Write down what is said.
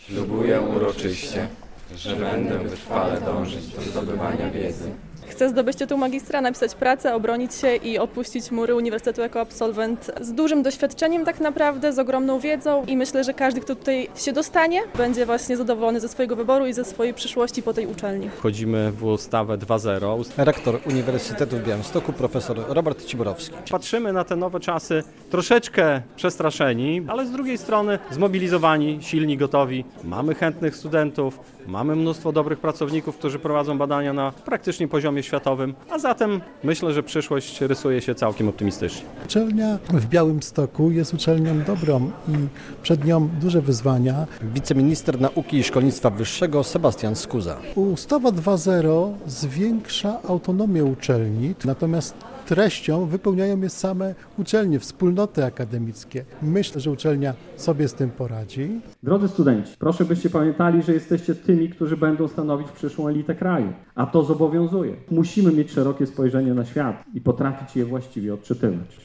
Ślubuję uroczyście, że będę wytrwale dążyć do zdobywania wiedzy. Chcę zdobyć tytuł magistra, napisać pracę, obronić się i opuścić mury uniwersytetu jako absolwent z dużym doświadczeniem tak naprawdę, z ogromną wiedzą i myślę, że każdy, kto tutaj się dostanie, będzie właśnie zadowolony ze swojego wyboru i ze swojej przyszłości po tej uczelni. Wchodzimy w ustawę 2.0. Rektor Uniwersytetu w Białymstoku, profesor Robert Ciborowski. Patrzymy na te nowe czasy troszeczkę przestraszeni, ale z drugiej strony zmobilizowani, silni, gotowi. Mamy chętnych studentów, mamy mnóstwo dobrych pracowników, którzy prowadzą badania na praktycznie poziomie światowym, a zatem myślę, że przyszłość rysuje się całkiem optymistycznie. Uczelnia w Białymstoku jest uczelnią dobrą i przed nią duże wyzwania. Wiceminister Nauki i Szkolnictwa Wyższego Sebastian Skuza. Ustawa 2.0 zwiększa autonomię uczelni, natomiast treścią wypełniają je same uczelnie, wspólnoty akademickie. Myślę, że uczelnia sobie z tym poradzi. Drodzy studenci, proszę byście pamiętali, że jesteście tymi, którzy będą stanowić przyszłą elitę kraju, a to zobowiązuje. Musimy mieć szerokie spojrzenie na świat i potrafić je właściwie odczytywać.